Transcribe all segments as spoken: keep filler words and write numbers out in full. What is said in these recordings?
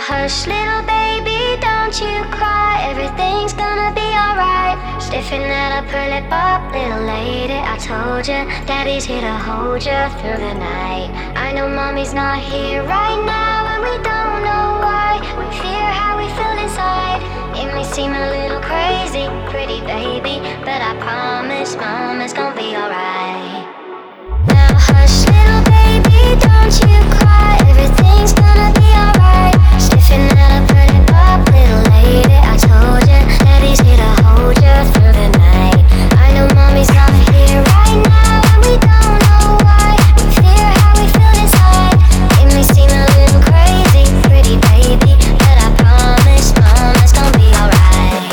hush, little baby, don't you cry. Everything's gonna be alright. Stiffen that upper lip up, little lady. I told you, daddy's here to hold you through the night. I know mommy's not here right now, and we don't know why. We fear how we feel inside. It may seem a little crazy, pretty baby, but I promise mama's gonna be alright. Now hush, little baby, don't you cry. Everything's gonna be alright. Stiffen that upper lip up, little lady. I told you, daddy's here to hold you through the night. I know mommy's not here right now, and we don't know why. We fear how we feel inside. It may seem a little crazy, pretty baby, but I promise mama's gonna be alright.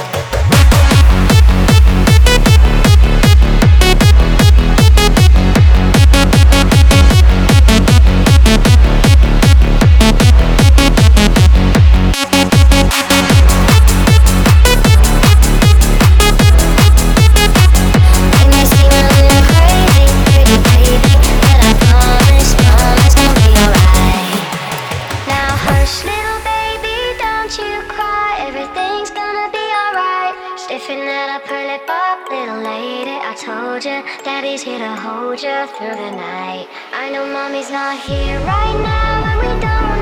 Daddy's here to hold you through the night. I know mommy's not here right now, and we don't